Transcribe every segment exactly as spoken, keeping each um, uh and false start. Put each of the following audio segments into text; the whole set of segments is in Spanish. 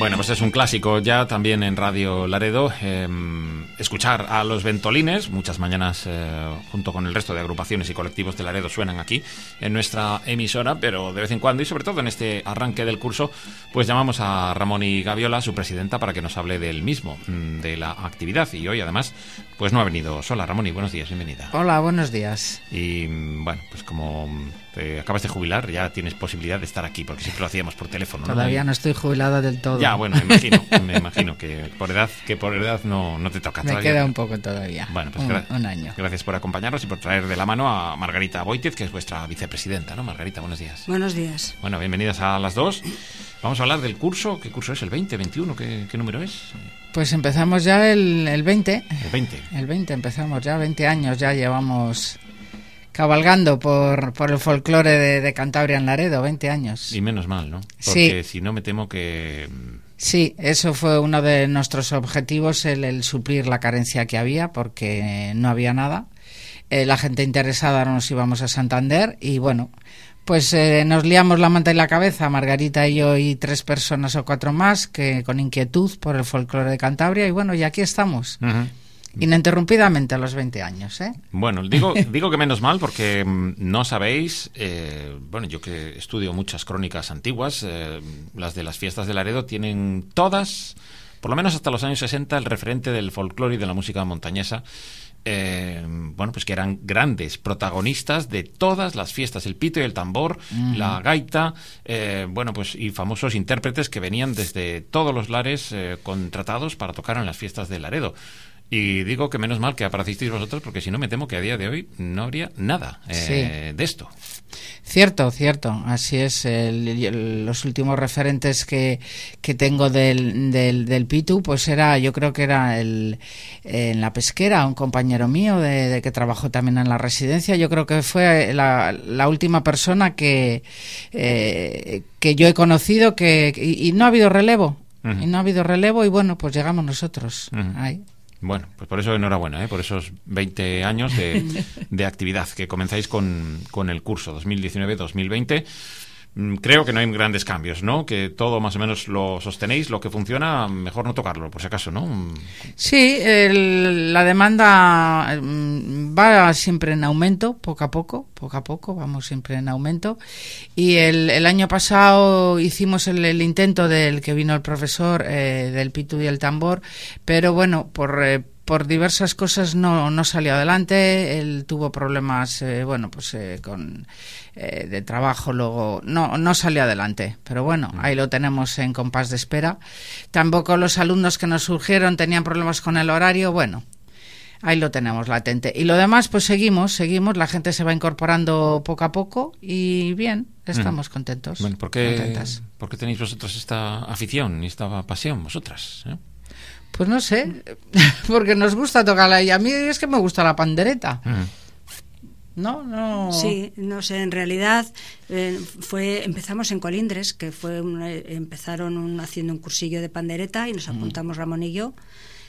Bueno, pues es un clásico ya también en Radio Laredo, eh, escuchar a los Ventolines. Muchas mañanas, eh, junto con el resto de agrupaciones y colectivos de Laredo, suenan aquí en nuestra emisora, pero de vez en cuando, y sobre todo en este arranque del curso, pues llamamos a Ramón y Gaviola, su presidenta, para que nos hable del mismo, de la actividad. Y hoy, además, pues no ha venido sola. Ramón, y buenos días, bienvenida. Hola, buenos días. Y bueno, pues como te acabas de jubilar, ya tienes posibilidad de estar aquí, porque siempre lo hacíamos por teléfono, ¿no? Todavía no estoy jubilada del todo. Ya, bueno, me imagino, me imagino que por edad, que por edad no, no te toca. Me todavía. queda un poco todavía. Bueno, pues un, gra- un año. Gracias por acompañarnos y por traer de la mano a Margarita Boítez, que es vuestra vicepresidenta, ¿no? Margarita, buenos días. Buenos días. Bueno, bienvenidas a las dos. Vamos a hablar del curso. ¿Qué curso es? ¿El veinte, veintiuno? ¿Qué, qué número es? Pues empezamos ya el, el veinte. El veinte. El veinte, empezamos ya, veinte años ya llevamos cabalgando por, por el folclore de, de Cantabria en Laredo, veinte años. Y menos mal, ¿no? Porque sí. si no me temo que... Sí, eso fue uno de nuestros objetivos, el, el suplir la carencia que había, porque no había nada. Eh, la gente interesada nos íbamos a Santander y bueno, pues eh, nos liamos la manta y la cabeza, Margarita y yo y tres personas o cuatro más, que con inquietud por el folclore de Cantabria, y bueno, y aquí estamos. Uh-huh. Ininterrumpidamente a los veinte años, ¿eh? Bueno, digo, digo que menos mal porque mmm, no sabéis, eh, bueno, yo que estudio muchas crónicas antiguas, eh, las de las fiestas de Laredo tienen todas, por lo menos hasta los años sesenta, el referente del folclore y de la música montañesa. Eh, bueno, pues que eran grandes protagonistas de todas las fiestas, el pito y el tambor, uh-huh. la gaita, eh, bueno, pues y famosos intérpretes que venían desde todos los lares eh, contratados para tocar en las fiestas de Laredo. Y digo que menos mal que aparecisteis vosotros, porque si no me temo que a día de hoy no habría nada eh, sí. de esto. Cierto, cierto, así es. El, el, los últimos referentes que, que tengo del, del, del Pitu, pues era, yo creo que era el, en la pesquera, un compañero mío de, de que trabajó también en la residencia. Yo creo que fue la, la última persona que, eh, que yo he conocido que y, y no ha habido relevo. Uh-huh. Y no ha habido relevo y bueno, pues llegamos nosotros. Uh-huh. Ahí. Bueno, pues por eso enhorabuena, ¿eh? Por esos veinte años de, de actividad que comenzáis con, con el curso dos mil diecinueve dos mil veinte. Creo que no hay grandes cambios, ¿no? Que todo más o menos lo sostenéis, lo que funciona, mejor no tocarlo, por si acaso, ¿no? Sí, el, la demanda va siempre en aumento, poco a poco, poco a poco, vamos siempre en aumento. Y el, el año pasado hicimos el, el intento del que vino el profesor, eh, del pitu y el tambor, pero bueno, por... Eh, por diversas cosas no no salió adelante. Él tuvo problemas eh, bueno pues eh, con eh, de trabajo, luego no no salió adelante, pero bueno, ahí lo tenemos en compás de espera. Tampoco los alumnos que nos surgieron tenían problemas con el horario, bueno, ahí lo tenemos latente. Y lo demás pues seguimos, seguimos, la gente se va incorporando poco a poco y bien, estamos mm. contentos. Bueno, ¿por qué, ¿por qué tenéis vosotros esta afición y esta pasión vosotras, eh? Pues no sé, porque nos gusta tocarla y a mí es que me gusta la pandereta. Uh-huh. No, no. Sí, no sé, en realidad eh, fue empezamos en Colindres, que fue un, eh, empezaron un, haciendo un cursillo de pandereta y nos apuntamos uh-huh. Ramón y yo.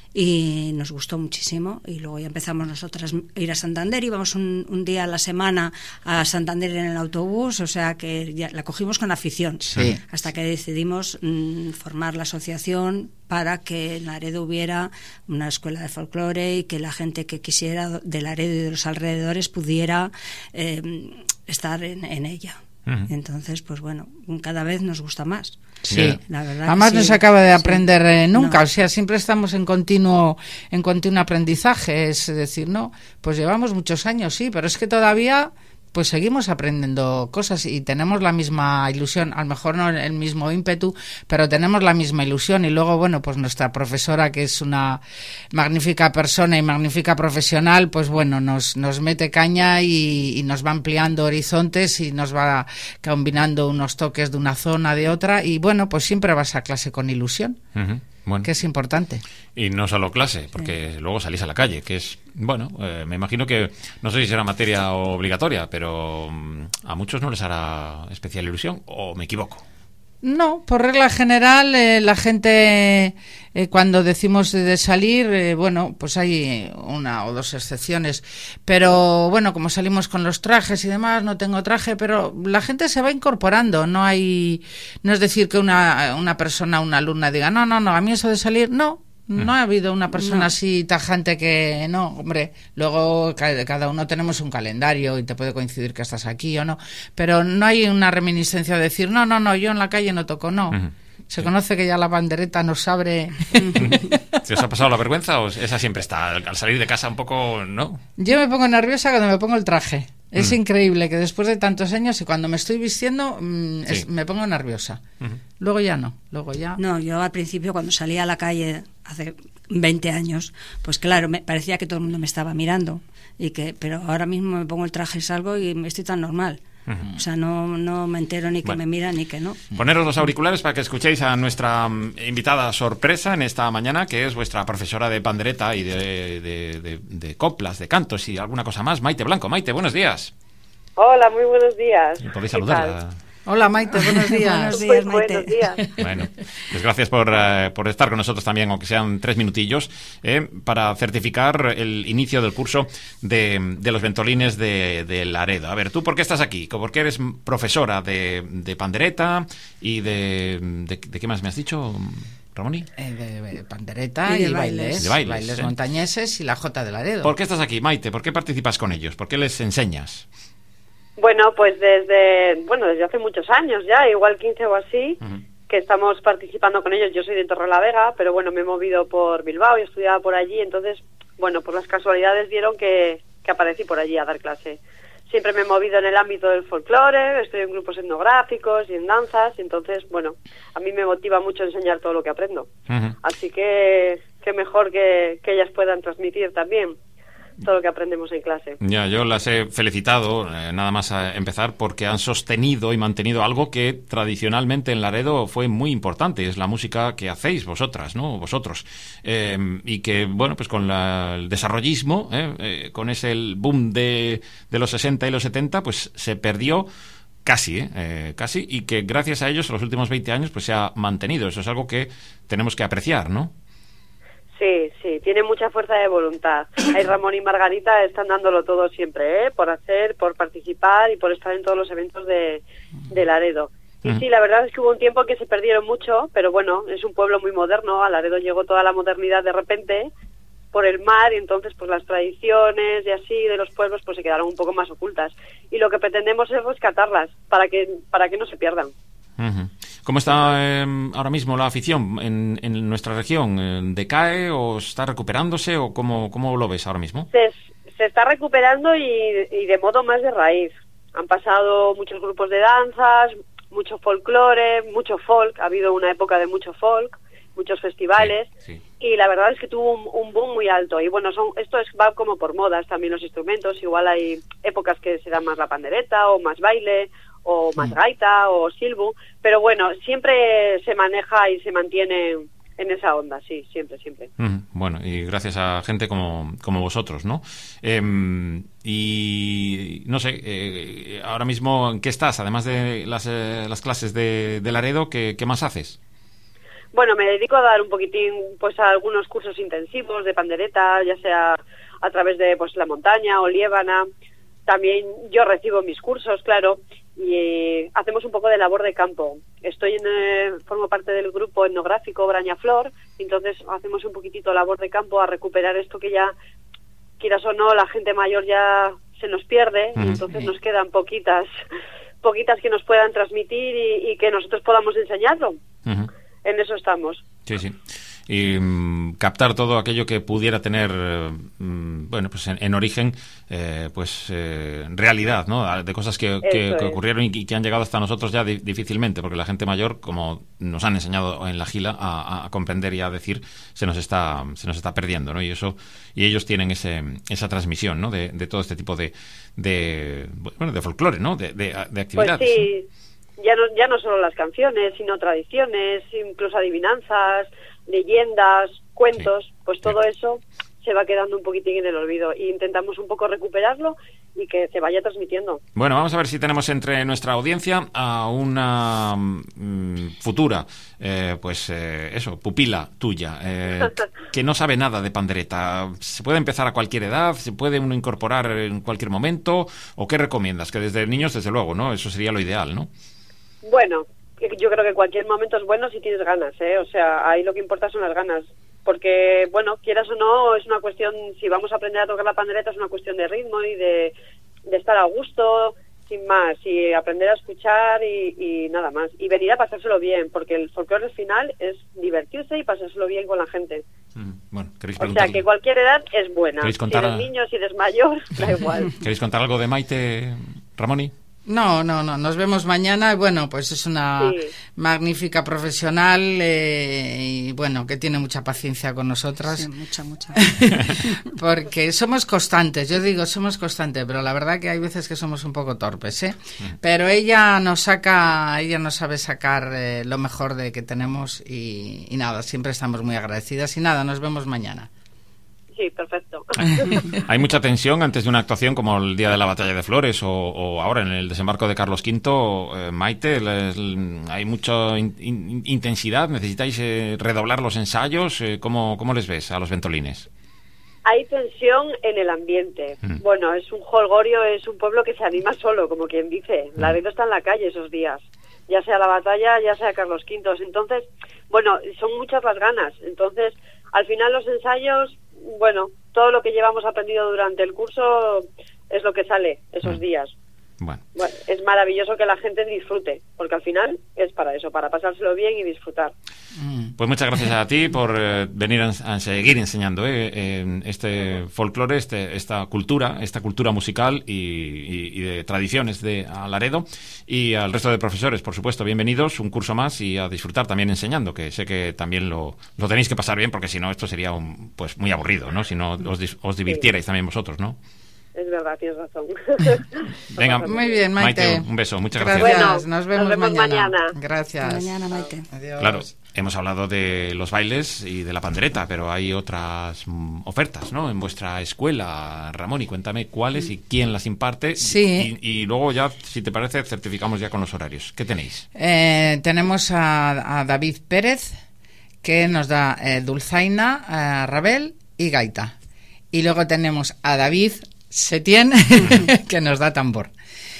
Y nos gustó muchísimo y luego ya empezamos nosotras a ir a Santander, íbamos un, un día a la semana a Santander en el autobús, o sea que ya la cogimos con afición, sí. hasta que decidimos mmm, formar la asociación para que en Laredo hubiera una escuela de folclore y que la gente que quisiera de Laredo y de los alrededores pudiera eh, estar en, en ella. Uh-huh. Entonces, pues bueno, cada vez nos gusta más. Sí, la verdad. Además sí, no se acaba de aprender sí. eh, nunca, no. o sea, siempre estamos en continuo, en continuo aprendizaje, es decir, no, pues llevamos muchos años, sí, pero es que todavía pues seguimos aprendiendo cosas y tenemos la misma ilusión, a lo mejor no el mismo ímpetu, pero tenemos la misma ilusión. Y luego, bueno, pues nuestra profesora, que es una magnífica persona y magnífica profesional, pues bueno, nos, nos mete caña y, y nos va ampliando horizontes y nos va combinando unos toques de una zona, de otra, y bueno, pues siempre vas a clase con ilusión. Uh-huh. Bueno. Que es importante. Y no solo clase, porque sí. luego salís a la calle, que es, bueno, eh, me imagino que, no sé si será materia obligatoria, pero um, a muchos no les hará especial ilusión, o me equivoco. No, por regla general, eh, la gente, eh, cuando decimos de, de salir, eh, bueno, pues hay una o dos excepciones. Pero bueno, como salimos con los trajes y demás, no tengo traje, pero la gente se va incorporando. No hay, no es decir que una, una persona, una alumna diga, no, no, no, a mí eso de salir, no. No ha habido una persona no. así tajante que no, hombre, luego cada uno tenemos un calendario y te puede coincidir que estás aquí o no, pero no hay una reminiscencia de decir, no, no, no, yo en la calle no toco, no. Uh-huh. Se sí. conoce que ya la pandereta nos abre. ¿Se os ha pasado la vergüenza o esa siempre está? Al salir de casa un poco, ¿no? Yo me pongo nerviosa cuando me pongo el traje. Es mm. increíble que después de tantos años y cuando me estoy vistiendo mmm, sí. es, me pongo nerviosa. Uh-huh. Luego ya no, luego ya... No, yo al principio cuando salía a la calle hace veinte años, pues claro, me parecía que todo el mundo me estaba mirando. y que Pero ahora mismo me pongo el traje y salgo y estoy tan normal. Uh-huh. O sea, no, no me entero ni que bueno. me miran ni que no. Poneros los auriculares para que escuchéis a nuestra invitada sorpresa en esta mañana, que es vuestra profesora de pandereta y de, de, de, de coplas, de cantos y alguna cosa más, Maite Blanco. Maite, buenos días. Hola, muy buenos días. Y podéis saludarla. Hola Maite, buenos días. Buenos días, Maite. Buenos días. Bueno, pues gracias por, uh, por estar con nosotros también, aunque sean tres minutillos, eh, para certificar el inicio del curso de, de los ventolines de, de Laredo. A ver, ¿tú por qué estás aquí? Porque eres profesora de, de pandereta y de, de... ¿De qué más me has dicho, Ramoni? Eh, de, de pandereta y, y bailes, de bailes, bailes ¿eh? montañeses y la Jota de Laredo. ¿Por qué estás aquí, Maite? ¿Por qué participas con ellos? ¿Por qué les enseñas? Bueno, pues desde bueno desde hace muchos años ya, igual quince o así, uh-huh. que estamos participando con ellos. Yo soy de Torrelavega, pero bueno, me he movido por Bilbao y estudiaba por allí, entonces, bueno, por las casualidades vieron que, que aparecí por allí a dar clase. Siempre me he movido en el ámbito del folclore, estoy en grupos etnográficos y en danzas, y entonces, bueno, a mí me motiva mucho enseñar todo lo que aprendo. Uh-huh. Así que, qué mejor que, que ellas puedan transmitir también todo lo que aprendemos en clase. Ya, yo las he felicitado, eh, nada más a empezar, porque han sostenido y mantenido algo que tradicionalmente en Laredo fue muy importante, es la música que hacéis vosotras, ¿no? Vosotros. Eh, y que, bueno, pues con la, el desarrollismo, eh, eh, con ese el boom de, de los sesenta y los setenta, pues se perdió casi, eh, eh, casi, y que gracias a ellos en los últimos veinte años pues se ha mantenido. Eso es algo que tenemos que apreciar, ¿no? Sí, sí, tiene mucha fuerza de voluntad. Ahí Ramón y Margarita están dándolo todo siempre, ¿eh? Por hacer, por participar y por estar en todos los eventos de, de Laredo. Y sí, la verdad es que hubo un tiempo que se perdieron mucho, pero bueno, es un pueblo muy moderno. A Laredo llegó toda la modernidad de repente por el mar, y entonces pues las tradiciones y así de los pueblos pues se quedaron un poco más ocultas. Y lo que pretendemos es rescatarlas para que para que no se pierdan. Uh-huh. ¿Cómo está eh, ahora mismo la afición en, en nuestra región? ¿Decae o está recuperándose o cómo, cómo lo ves ahora mismo? Se, se está recuperando y, y de modo más de raíz. Han pasado muchos grupos de danzas, mucho folclore, mucho folk. Ha habido una época de mucho folk, muchos festivales, sí, sí. Y la verdad es que tuvo un, un boom muy alto. Y bueno, son esto es va como por modas también los instrumentos. Igual hay épocas que se da más la pandereta o más baile o más gaita o silbu, pero bueno, siempre se maneja y se mantiene en esa onda, sí, siempre, siempre. Mm, bueno, y gracias a gente como, como vosotros, ¿no? Eh, y no sé, eh, ahora mismo, ¿en qué estás? Además de las, eh, las clases de, de Laredo, ¿qué, ¿qué más haces? Bueno, me dedico a dar un poquitín, pues a algunos cursos intensivos de pandereta, ya sea a través de pues la montaña o Liébana. También yo recibo mis cursos, claro, y eh, hacemos un poco de labor de campo. Estoy en, eh, formo parte del grupo etnográfico Brañaflor, entonces hacemos un poquitito labor de campo a recuperar esto que ya, quieras o no, la gente mayor ya se nos pierde, mm. y entonces nos quedan poquitas, poquitas que nos puedan transmitir y, y que nosotros podamos enseñarlo. Uh-huh. En eso estamos. Sí, sí. Y um, captar todo aquello que pudiera tener, um, bueno, pues en, en origen, eh, pues eh, realidad, ¿no? De cosas que, que, que ocurrieron y que han llegado hasta nosotros ya di- difícilmente, porque la gente mayor, como nos han enseñado en la Gila a, a comprender y a decir, se nos está se nos está perdiendo, ¿no? Y eso y ellos tienen ese esa transmisión, ¿no? De, de todo este tipo de de bueno de folclore, ¿no? De, de, de actividades. Pues sí. Ya no, ya no solo las canciones, sino tradiciones, incluso adivinanzas, leyendas, cuentos, sí, pues todo sí. Eso se va quedando un poquitín en el olvido. E intentamos un poco recuperarlo y que se vaya transmitiendo. Bueno, vamos a ver si tenemos entre nuestra audiencia a una mm, futura, eh, pues eh, eso, pupila tuya, eh, que no sabe nada de pandereta. ¿Se puede empezar a cualquier edad? ¿Se puede uno incorporar en cualquier momento? ¿O qué recomiendas? Que desde niños, desde luego, ¿no? Eso sería lo ideal, ¿no? Bueno, yo creo que cualquier momento es bueno si tienes ganas, ¿eh? O sea, ahí lo que importa son las ganas. Porque, bueno, quieras o no, es una cuestión, si vamos a aprender a tocar la pandereta, es una cuestión de ritmo y de, de estar a gusto, sin más, y aprender a escuchar y, y nada más. Y venir a pasárselo bien, porque el folclore al final es divertirse y pasárselo bien con la gente. Mm, bueno, ¿queréis o sea, que cualquier edad es buena. ¿Queréis contar si eres a... niño, si eres mayor, da igual. ¿Queréis contar algo de Maite, Ramoni? No, no, no, nos vemos mañana. Bueno, pues es una sí. magnífica profesional eh, y bueno, que tiene mucha paciencia con nosotras. Sí, mucha, mucha. Porque somos constantes, yo digo, somos constantes, pero la verdad que hay veces que somos un poco torpes, ¿eh? Pero ella nos saca, ella nos sabe sacar eh, lo mejor de que tenemos y, y nada, siempre estamos muy agradecidas y nada, nos vemos mañana. Sí, perfecto. Hay mucha tensión antes de una actuación como el día de la Batalla de Flores o, o ahora en el desembarco de Carlos Quinto. Eh, Maite, les, hay mucha in, in, intensidad. ¿Necesitáis eh, redoblar los ensayos? Eh, ¿cómo, ¿Cómo les ves a los ventolines? Hay tensión en el ambiente. Mm. Bueno, es un jolgorio, es un pueblo que se anima solo, como quien dice. Mm. Laredo está en la calle esos días, ya sea la batalla, ya sea Carlos Quinto. Entonces, bueno, son muchas las ganas. Entonces, al final los ensayos, bueno, todo lo que llevamos aprendido durante el curso es lo que sale esos mm. días. Bueno. Bueno, es maravilloso que la gente disfrute, porque al final es para eso, para pasárselo bien y disfrutar. Pues muchas gracias a ti por eh, venir a, a seguir enseñando eh, eh, este folclore, este, esta cultura, esta cultura musical y, y, y de tradiciones de Laredo, y al resto de profesores, por supuesto, bienvenidos, un curso más y a disfrutar también enseñando, que sé que también lo, lo tenéis que pasar bien, porque si no esto sería un, pues muy aburrido, ¿no? Si no os, os divirtierais sí. también vosotros, ¿no? Es verdad, tienes razón. Venga, muy bien, Maite. Maite, un beso, muchas gracias. Gracias, bueno, nos vemos, nos vemos mañana. mañana. Gracias. Hasta mañana, Maite. Adiós. Claro, hemos hablado de los bailes y de la pandereta, pero hay otras mm, ofertas, ¿no? En vuestra escuela, Ramón, y cuéntame cuáles y quién las imparte. Sí. Y, y luego ya, si te parece, certificamos ya con los horarios. ¿Qué tenéis? Eh, tenemos a, a David Pérez, que nos da eh, dulzaina, eh, rabel y gaita. Y luego tenemos a David Setién, que nos da tambor.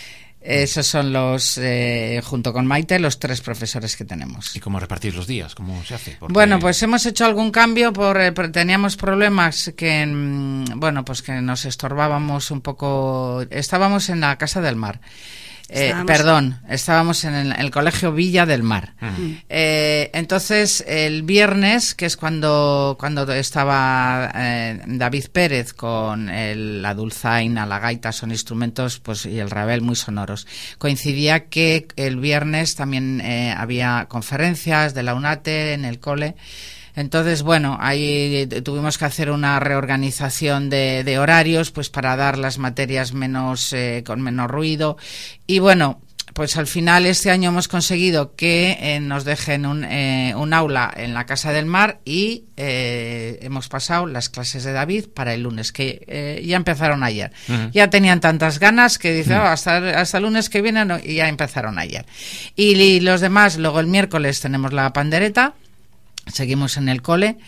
Esos son los, eh, junto con Maite, los tres profesores que tenemos. ¿Y cómo repartir los días? ¿Cómo se hace? Porque... Bueno, pues hemos hecho algún cambio, por, eh, por teníamos problemas que, mm, bueno, pues que nos estorbábamos un poco. Estábamos en la Casa del Mar. Eh, perdón, estábamos en el, el Colegio Villa del Mar. Uh-huh. Eh, entonces, el viernes, que es cuando, cuando estaba eh, David Pérez con el, la dulzaina, la gaita, son instrumentos, pues, y el rabel muy sonoros. Coincidía que el viernes también eh, había conferencias de la UNATE en el cole. Entonces, bueno, ahí tuvimos que hacer una reorganización de, de horarios, pues para dar las materias menos eh, con menos ruido. Y bueno, pues al final este año hemos conseguido que eh, nos dejen un, eh, un aula en la Casa del Mar y eh, hemos pasado las clases de David para el lunes, que eh, ya empezaron ayer. Uh-huh. Ya tenían tantas ganas que dicen, uh-huh. oh, hasta, hasta el lunes que viene, no, y ya empezaron ayer. Y, y los demás, luego el miércoles tenemos la pandereta. Seguimos en el cole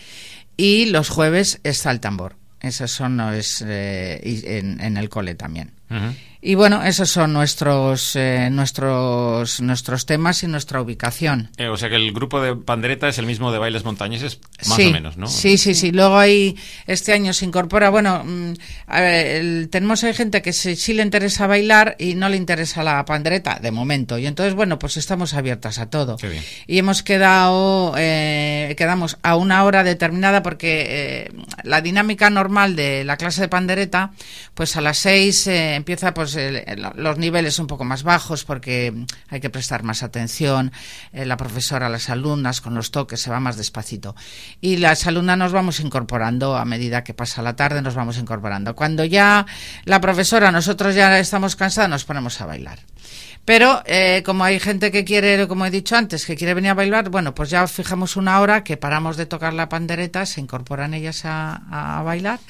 y los jueves está el tambor. Esos son los, eh, en, en el cole también. Uh-huh. Y bueno, esos son nuestros eh, nuestros nuestros temas y nuestra ubicación. Eh, o sea que el grupo de pandereta es el mismo de bailes montañeses, más sí, o menos, ¿no? Sí, sí, sí. Luego ahí este año se incorpora, bueno, mmm, a ver, el, tenemos hay gente que se, sí le interesa bailar y no le interesa la pandereta, de momento. Y entonces, bueno, pues estamos abiertas a todo. Qué bien. Y hemos quedado, eh, quedamos a una hora determinada porque eh, la dinámica normal de la clase de pandereta, pues a las seis eh, empieza pues el, el, los niveles un poco más bajos porque hay que prestar más atención, eh, la profesora a las alumnas con los toques se va más despacito y las alumnas nos vamos incorporando a medida que pasa la tarde, nos vamos incorporando. Cuando ya la profesora, nosotros ya estamos cansados, nos ponemos a bailar. Pero eh, como hay gente que quiere, como he dicho antes, que quiere venir a bailar, bueno, pues ya fijamos una hora que paramos de tocar la pandereta, se incorporan ellas a, a bailar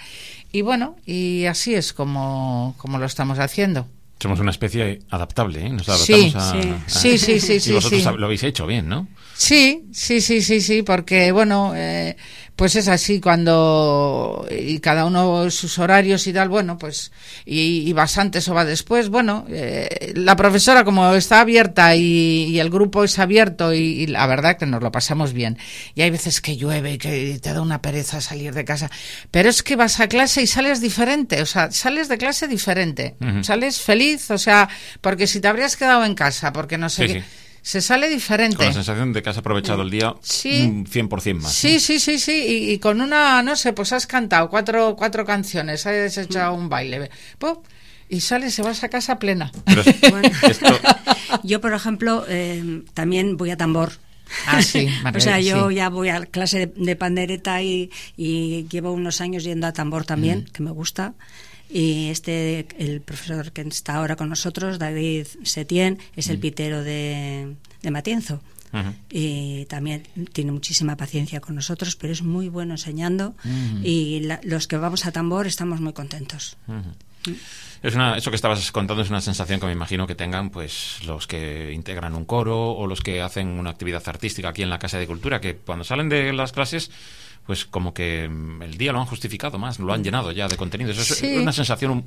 y bueno, y así es como, como lo estamos haciendo. Somos una especie adaptable, ¿eh? Nos adaptamos sí, a, sí. a... Sí, sí, sí, sí. Y vosotros sí. lo habéis hecho bien, ¿no? Sí, sí, sí, sí, sí, porque bueno, eh, pues es así cuando y cada uno sus horarios y tal, bueno, pues y, y vas antes o va después, bueno, eh, la profesora como está abierta y, y el grupo es abierto y, y la verdad que nos lo pasamos bien. Y hay veces que llueve y que te da una pereza salir de casa, pero es que vas a clase y sales diferente, o sea, sales de clase diferente, uh-huh. sales feliz, o sea, porque si te habrías quedado en casa, porque no sé sí, qué... Sí. Se sale diferente. Con la sensación de que has aprovechado el día sí. un cien por ciento más. Sí, ¿no? sí, sí, sí. Y, y con una, no sé, pues has cantado cuatro, cuatro canciones, has hecho un baile. ¡Pum! Y sales y vas a casa plena. Pero es, bueno, esto... Yo, por ejemplo, eh, también voy a tambor. Ah, sí, o sea, yo sí. ya voy a clase de, de pandereta y, y llevo unos años yendo a tambor también, mm. que me gusta. Y este, el profesor que está ahora con nosotros, David Setién, es el pitero de, de Matienzo. Uh-huh. Y también tiene muchísima paciencia con nosotros, pero es muy bueno enseñando. Uh-huh. Y la, los que vamos a tambor estamos muy contentos. Uh-huh. Es una, eso que estabas contando es una sensación que me imagino que tengan pues los que integran un coro o los que hacen una actividad artística aquí en la Casa de Cultura, que cuando salen de las clases pues como que el día lo han justificado más, lo han llenado ya de contenido. Eso sí. es una sensación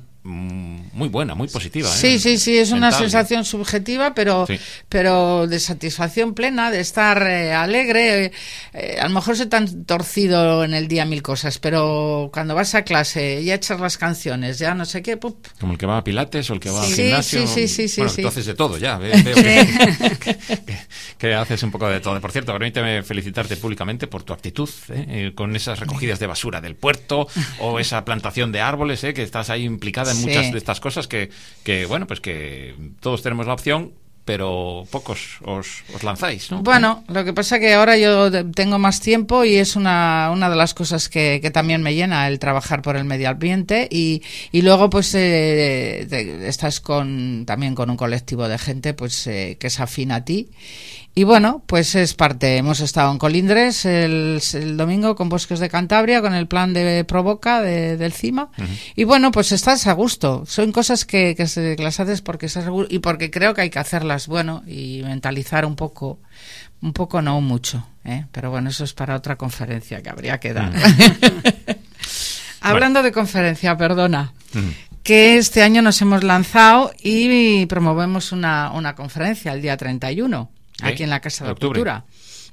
muy buena, muy positiva. Sí, ¿eh? sí, sí, es mental. Una sensación subjetiva, pero sí. pero de satisfacción plena, de estar eh, alegre. Eh, a lo mejor se te han torcido en el día mil cosas, pero cuando vas a clase ya echas las canciones, ya no sé qué. Pup. Como el que va a Pilates o el que va sí, al gimnasio. Sí, sí, sí. Bueno, sí, tú sí. haces de todo ya. Veo, veo que, que, que, que haces un poco de todo. Por cierto, permíteme felicitarte públicamente por tu actitud, ¿eh? con esas recogidas de basura del puerto o esa plantación de árboles, ¿eh? que estás ahí implicada en sí. muchas de estas cosas que, que, bueno, pues que todos tenemos la opción, pero pocos os, os lanzáis, ¿no? Bueno, lo que pasa que ahora yo tengo más tiempo y es una, una de las cosas que, que también me llena el trabajar por el medio ambiente y, y luego pues eh, te, estás con también con un colectivo de gente pues eh, que es afín a ti. Y bueno, pues es parte. Hemos estado en Colindres el, el domingo con Bosques de Cantabria, con el plan de Provoca de, del CIMA. Uh-huh. Y bueno, pues estás a gusto. Son cosas que, que, se, que las haces porque estás a gusto y porque creo que hay que hacerlas, bueno, y mentalizar un poco, un poco no mucho, ¿eh? Pero bueno, eso es para otra conferencia que habría que dar. Uh-huh. Hablando bueno. de conferencia, perdona. Uh-huh. Que este año nos hemos lanzado y promovemos una, una conferencia el día treinta y uno. Aquí en la Casa de, de Cultura.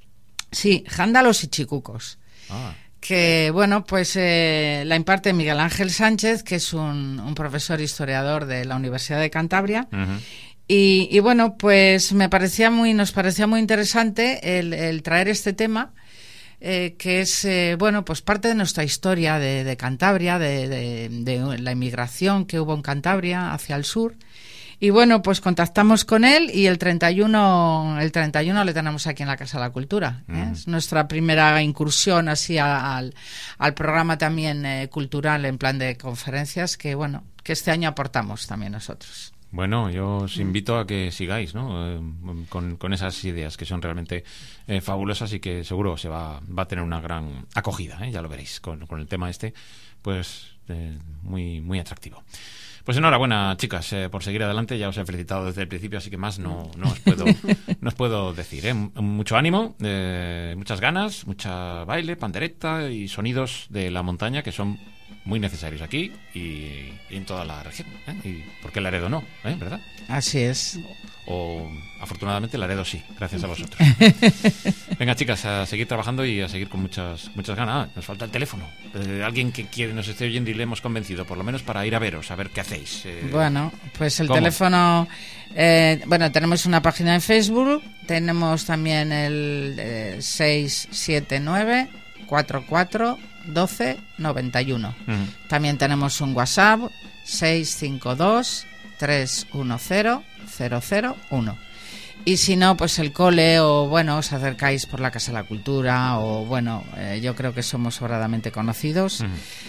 Sí, Jándalos y Chicucos. Ah. Que, bueno, pues eh, la imparte Miguel Ángel Sánchez, que es un, un profesor historiador de la Universidad de Cantabria. Uh-huh. Y, y, bueno, pues me parecía muy, nos parecía muy interesante el, el traer este tema, eh, que es, eh, bueno, pues parte de nuestra historia de, de Cantabria, de, de, de la inmigración que hubo en Cantabria hacia el sur. Y bueno, pues contactamos con él y el treinta y uno, el treinta y uno le tenemos aquí en la Casa de la Cultura. ¿eh? Mm. Es nuestra primera incursión así a, al, al programa también eh, cultural en plan de conferencias que, bueno, que este año aportamos también nosotros. Bueno, yo os invito a que sigáis, ¿no? Eh, con, con esas ideas que son realmente eh, fabulosas y que seguro se va, va a tener una gran acogida, ¿eh? Ya lo veréis, con, con el tema este, pues eh, muy, muy atractivo. Pues enhorabuena, chicas, eh, por seguir adelante. Ya os he felicitado desde el principio, así que más no, no, os, puedo, no os puedo decir. ¿eh? Mucho ánimo, eh, muchas ganas, mucha baile, pandereta y sonidos de la montaña que son muy necesarios aquí y, y en toda la región. ¿eh? Y porque Laredo no, ¿eh? ¿verdad? Así es. O afortunadamente Laredo sí, gracias a vosotros. Venga, chicas, a seguir trabajando y a seguir con muchas muchas ganas. Ah, nos falta el teléfono. Eh, alguien que quiere nos esté oyendo y le hemos convencido, por lo menos para ir a veros, a ver qué hacéis. Eh, bueno, pues el ¿cómo? teléfono... Eh, bueno, tenemos una página en Facebook, tenemos también el eh, seis siete nueve cuatro cuatro uno dos nueve uno. Uh-huh. También tenemos un WhatsApp seis cinco dos tres uno cero cero cero uno. Y si no, pues el cole o, bueno, os acercáis por la Casa de la Cultura o, bueno, eh, yo creo que somos sobradamente conocidos. Uh-huh.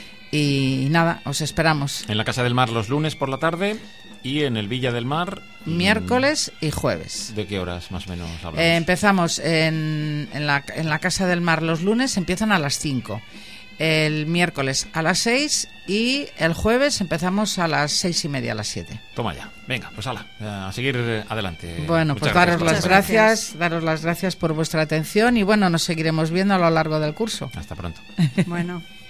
Y nada, os esperamos. En la Casa del Mar los lunes por la tarde y en el Villa del Mar... miércoles y jueves. ¿De qué horas más o menos hablamos? Eh, empezamos en, en, la, en la Casa del Mar los lunes, empiezan a las cinco. el miércoles a las seis y el jueves empezamos a las seis y media, a las siete. Toma ya. Venga, pues hala, a seguir adelante. Bueno, Muchas pues daros gracias, las Patricia. gracias, daros las gracias por vuestra atención y bueno, nos seguiremos viendo a lo largo del curso. Hasta pronto. Bueno.